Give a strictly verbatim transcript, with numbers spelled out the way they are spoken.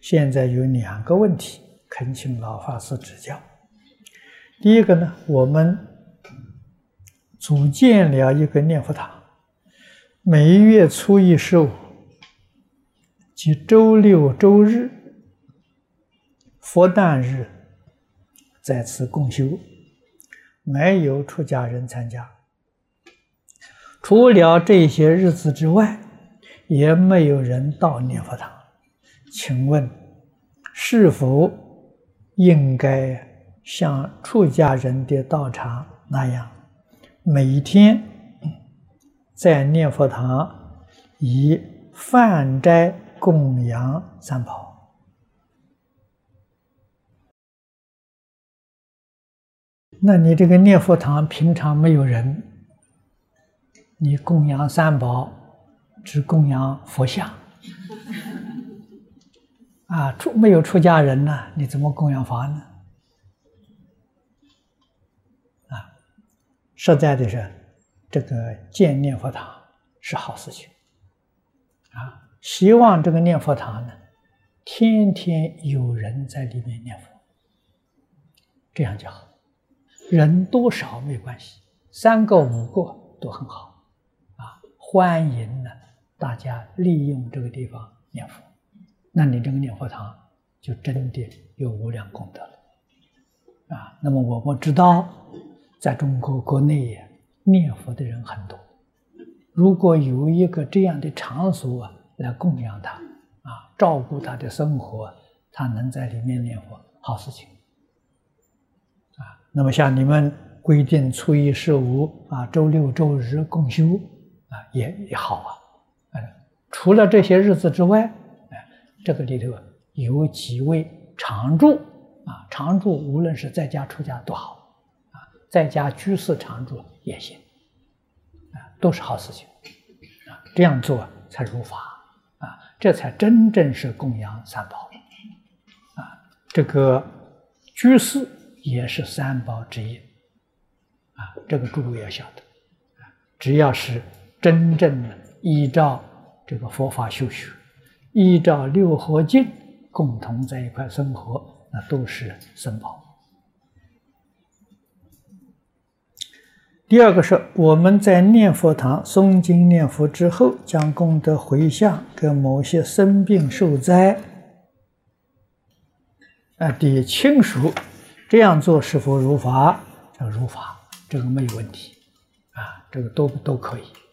现在有两个问题，恳请老法师指教。第一个呢，我们组建了一个念佛堂，每月初一十五及周六周日佛诞日在此共修，没有出家人参加。除了这些日子之外，也没有人到念佛堂。请问是否应该像出家人的道场那样，每天在念佛堂以饭斋供养三宝？那你这个念佛堂平常没有人，你供养三宝只供养佛像啊，出没有出家人呢，你怎么供养法呢？啊，实在的是，这个建念佛堂是好事情啊。希望这个念佛堂呢，天天有人在里面念佛，这样就好。人多少没关系，三个五个都很好啊。欢迎呢大家利用这个地方念佛。那你这个念佛堂就真的有无量功德了啊！那么我们知道，在中国国内念佛的人很多，如果有一个这样的场所啊，来供养他啊，照顾他的生活，他能在里面念佛，好事情啊。那么像你们规定初一十五啊，周六周日共修啊，也也好啊。嗯，除了这些日子之外，这个里头有几位常住啊，常住无论是在家出家都好啊，在家居士常住也行啊，都是好事情啊。这样做才如法啊，这才真正是供养三宝啊。这个居士也是三宝之一啊，这个诸位要晓得啊，只要是真正的依照这个佛法修学，依照六合敬共同在一块生活，那都是僧宝。第二个是我们在念佛堂诵经念佛之后，将功德回向给某些生病受灾啊的亲属，这样做是否如法？这个如法，这个没有问题啊，这个都都可以。